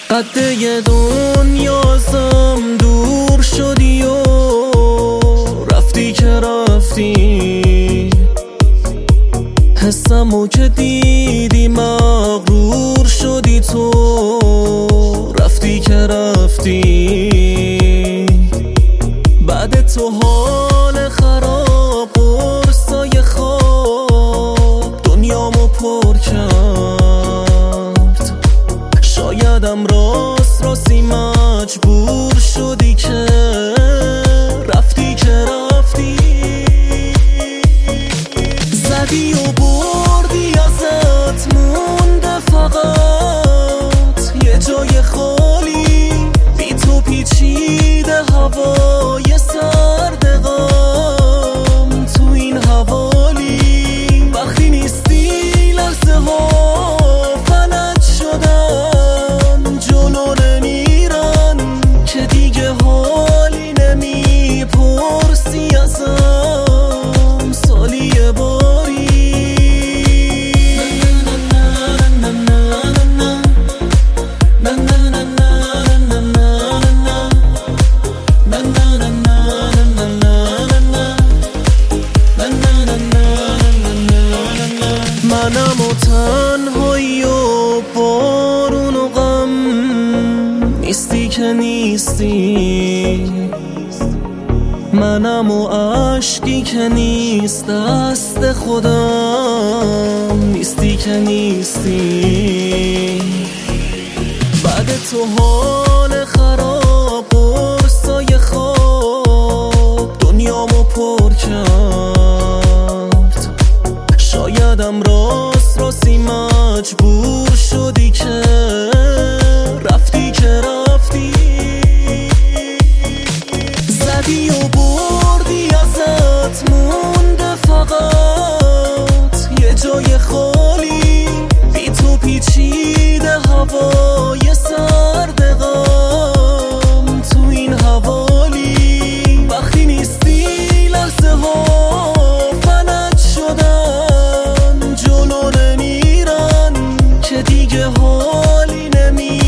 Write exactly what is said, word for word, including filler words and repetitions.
قده دنیا ازم دور شدی و رفتی که رفتی، حسمو که دیدی مغرور شدی، تو رفتی که رفتی. بعد تو حال خراب قرصای خواب دنیامو پر کرد. شایدم راست راستی مجبور شدی که رفتی که رفتی. زدی و بردی ازت مونده فقط یه جای خالی، بی تو پیچیده هوای سرد غم تو این حوالی. وقتی نیستی لحظه ها فلج شدن، جلو نمیرن که دیگه حالی نمیپرسی ازم سالی یه باری. منم و تنهایی و بارون و غم، نیستی که نیستی. منم و عشقی که نیست دست خودم، نیستی که نیستی. بعد تو حال خراب قرصای خواب دنیامو پر کرد. شایدم راست راستی مجبور شدی که رفتی که رفتی. زدی و بردی ازت مونده فقط یه جای خالی، بی تو پیچیده هوای سرد غم تو این حوالی. وقتی نیستی لحظه ها فلج شدن، جلو نمیرن که دیگه حالی نمی